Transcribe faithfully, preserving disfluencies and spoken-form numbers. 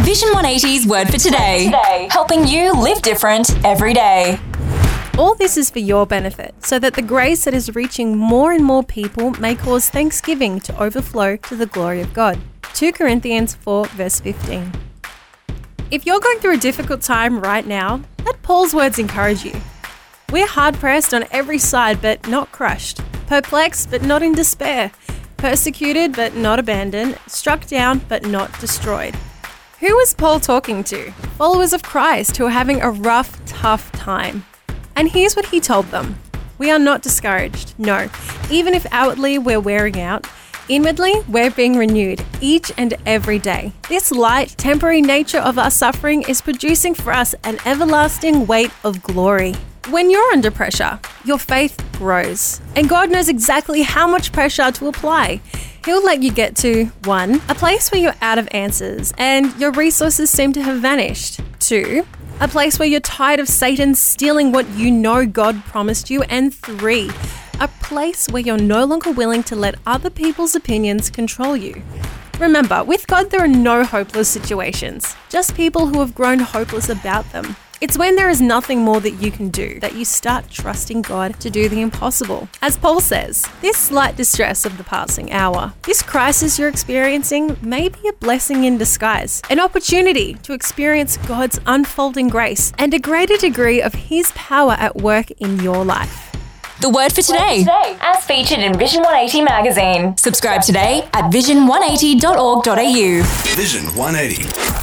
Vision one eighty's Word for Today, helping you live different every day. All this is for your benefit, so that the grace that is reaching more and more people may cause thanksgiving to overflow to the glory of God. Second Corinthians four verse fifteen. If you're going through a difficult time right now, let Paul's words encourage you. We're hard-pressed on every side but not crushed, perplexed but not in despair, persecuted but not abandoned, struck down but not destroyed. Who was Paul talking to? Followers of Christ who are having a rough, tough time. And here's what he told them. We are not discouraged. No, even if outwardly we're wearing out, inwardly we're being renewed each and every day. This light, temporary nature of our suffering is producing for us an everlasting weight of glory. When you're under pressure, your faith grows. And God knows exactly how much pressure to apply. He'll let you get to, one, a place where you're out of answers and your resources seem to have vanished. Two, a place where you're tired of Satan stealing what you know God promised you. And three, a place where you're no longer willing to let other people's opinions control you. Remember, with God there are no hopeless situations, just people who have grown hopeless about them. It's when there is nothing more that you can do that you start trusting God to do the impossible. As Paul says, this slight distress of the passing hour, this crisis you're experiencing may be a blessing in disguise, an opportunity to experience God's unfolding grace and a greater degree of His power at work in your life. The Word for Today, as featured in Vision one eighty magazine. Subscribe today at vision one eighty dot org dot a u. Vision one eighty.